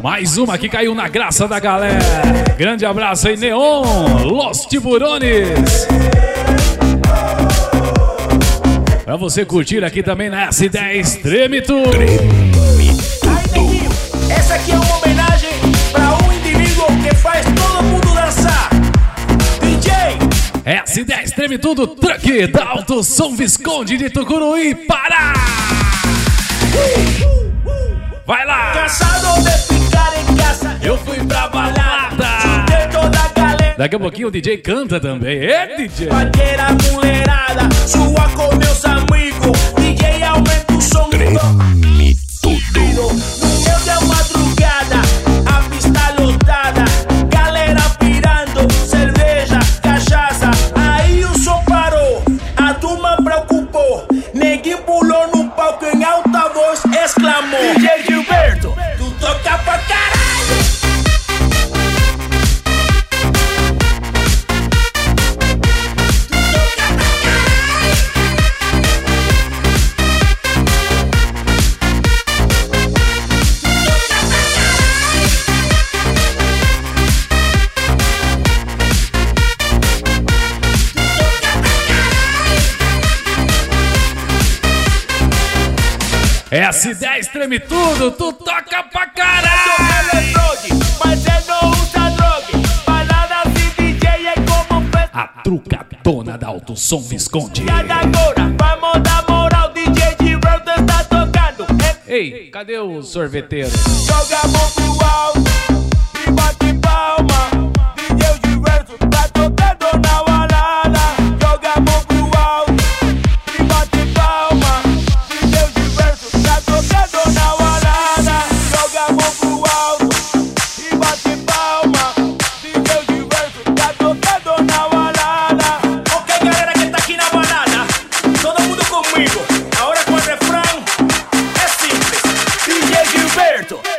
Mais uma que caiu na graça da galera. Grande abraço aí, Neon, Los Tiburones. Pra você curtir aqui também na S10, Treme Tudo. Essa aqui é uma homenagem pra um indivíduo que faz todo mundo dançar. DJ S10, Treme Tudo, truque da Alto Som Visconde de Tucuruí, Pará. Vai lá! Cansado de ficar em casa, eu fui pra balada. toda a galera. Daqui a pouquinho o DJ canta também. É, DJ? Paquera mulherada, sua com meus amigos. DJ aumenta o som. Treme Tudo. No meio da madrugada, a pista lotada. Galera pirando, cerveja, cachaça. Aí o som parou, a turma preocupou. Neguinho pulou no palco em alta voz, exclamou: DJ Gilberto, tu toca pra caralho. S10 Treme Tudo, tu toca pra caralho! Mas ele não usa droga. Balada assim, DJ é como A trucadona da Alto Som Visconde. agora. Vamos dar moral, DJ Gilberto está tocando. Ei, cadê o sorveteiro? Joga a mão pro alto.